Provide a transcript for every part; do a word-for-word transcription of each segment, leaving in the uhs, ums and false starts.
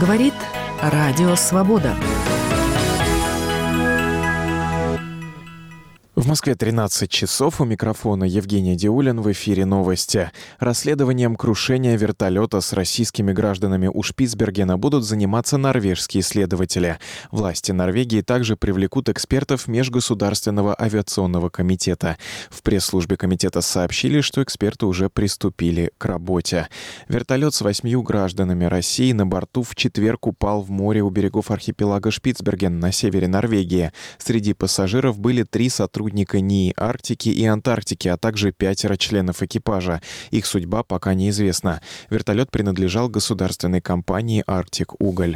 Говорит Радио Свобода. В Москве тринадцать часов. У микрофона Евгений Диулин. В эфире новости. Расследованием крушения вертолета с российскими гражданами у Шпицбергена будут заниматься норвежские следователи. Власти Норвегии также привлекут экспертов Межгосударственного авиационного комитета. В пресс-службе комитета сообщили, что эксперты уже приступили к работе. Вертолет с восьмью гражданами России на борту в четверг упал в море у берегов архипелага Шпицберген на севере Норвегии. Среди пассажиров были три сотрудника НИИ Арктики и Антарктики, а также пятеро членов экипажа. Их судьба пока неизвестна. Вертолет принадлежал государственной компании «Арктик Уголь».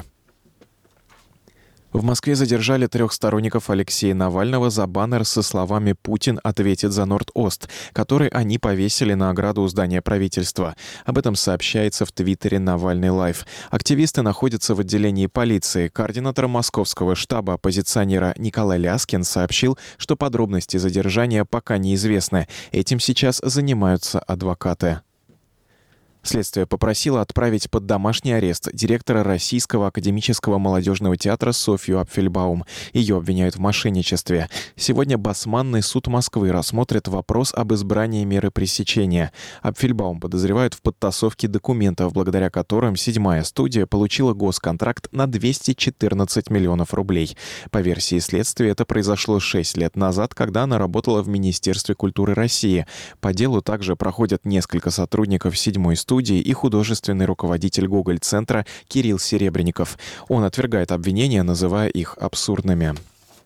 В Москве задержали трех сторонников Алексея Навального за баннер со словами «Путин ответит за Норд-Ост», который они повесили на ограду у здания правительства. Об этом сообщается в твиттере Навальный Лайв. Активисты находятся в отделении полиции. Координатор московского штаба оппозиционера Николай Ляскин сообщил, что подробности задержания пока неизвестны. Этим сейчас занимаются адвокаты. Следствие попросило отправить под домашний арест директора Российского академического молодежного театра Софью Апфельбаум. Ее обвиняют в мошенничестве. Сегодня Басманный суд Москвы рассмотрит вопрос об избрании меры пресечения. Апфельбаум подозревают в подтасовке документов, благодаря которым седьмая студия получила госконтракт на двести четырнадцать миллионов рублей. По версии следствия, это произошло шесть лет назад, когда она работала в Министерстве культуры России. По делу также проходят несколько сотрудников седьмой студии и художественный руководитель Гоголь-центра Кирилл Серебренников. Он отвергает обвинения, называя их абсурдными.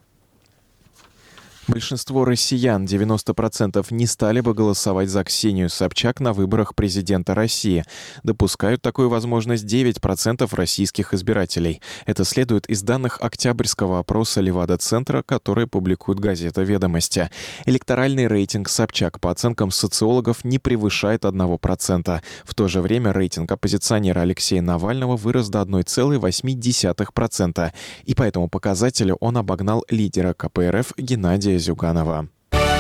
Большинство россиян, девяносто процентов, не стали бы голосовать за Ксению Собчак на выборах президента России. Допускают такую возможность девять процентов российских избирателей. Это следует из данных октябрьского опроса Левада-центра, который публикует газета «Ведомости». Электоральный рейтинг Собчак, по оценкам социологов, не превышает одного процента. В то же время рейтинг оппозиционера Алексея Навального вырос до одной целой восьми десятых процента. И по этому показателю он обогнал лидера ка пэ эр эф Геннадия Зюганова.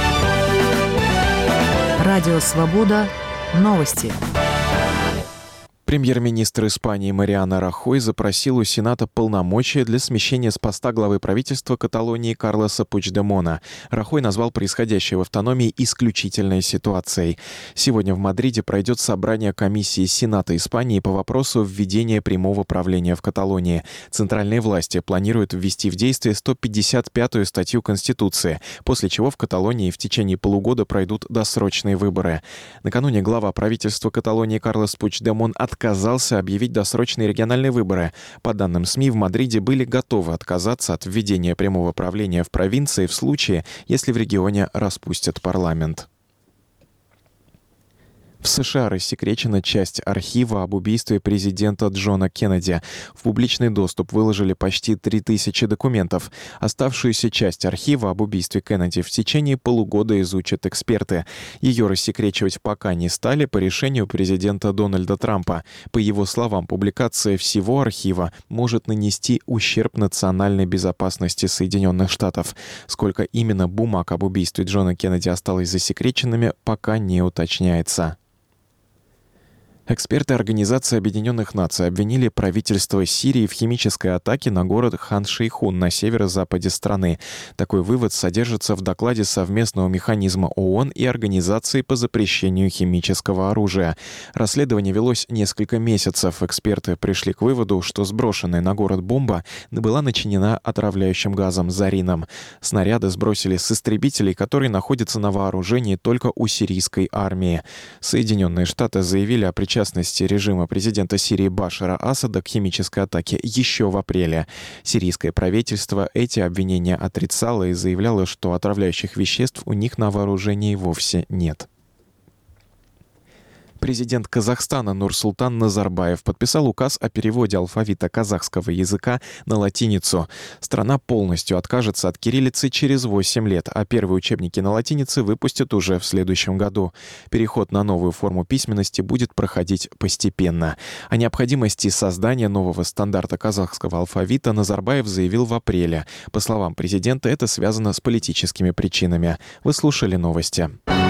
Радио Свобода. Новости. Премьер-министр Испании Мариано Рахой запросил у Сената полномочия для смещения с поста главы правительства Каталонии Карлеса Пучдемона. Рахой назвал происходящее в автономии исключительной ситуацией. Сегодня в Мадриде пройдет собрание комиссии Сената Испании по вопросу введения прямого правления в Каталонии. Центральные власти планируют ввести в действие сто пятьдесят пятую статью Конституции, после чего в Каталонии в течение полугода пройдут досрочные выборы. Накануне глава правительства Каталонии Карлес Пучдемон отказался отказался объявить досрочные региональные выборы. По данным СМИ, в Мадриде были готовы отказаться от введения прямого правления в провинции в случае, если в регионе распустят парламент. В США рассекречена часть архива об убийстве президента Джона Кеннеди. В публичный доступ выложили почти три тысячи документов. Оставшуюся часть архива об убийстве Кеннеди в течение полугода изучат эксперты. Ее рассекречивать пока не стали по решению президента Дональда Трампа. По его словам, публикация всего архива может нанести ущерб национальной безопасности Соединенных Штатов. Сколько именно бумаг об убийстве Джона Кеннеди осталось засекреченными, пока не уточняется. Эксперты Организации Объединенных Наций обвинили правительство Сирии в химической атаке на город Хан-Шейхун на северо-западе страны. Такой вывод содержится в докладе совместного механизма ООН и Организации по запрещению химического оружия. Расследование велось несколько месяцев. Эксперты пришли к выводу, что сброшенная на город бомба была начинена отравляющим газом зарином. Снаряды сбросили с истребителей, которые находятся на вооружении только у сирийской армии. Соединенные Штаты заявили о причастности частности режима президента Сирии Башара Асада к химической атаке еще в апреле. Сирийское правительство эти обвинения отрицало и заявляло, что отравляющих веществ у них на вооружении вовсе нет. Президент Казахстана Нурсултан Назарбаев подписал указ о переводе алфавита казахского языка на латиницу. Страна полностью откажется от кириллицы через восемь лет, а первые учебники на латинице выпустят уже в следующем году. Переход на новую форму письменности будет проходить постепенно. О необходимости создания нового стандарта казахского алфавита Назарбаев заявил в апреле. По словам президента, это связано с политическими причинами. Вы слушали новости.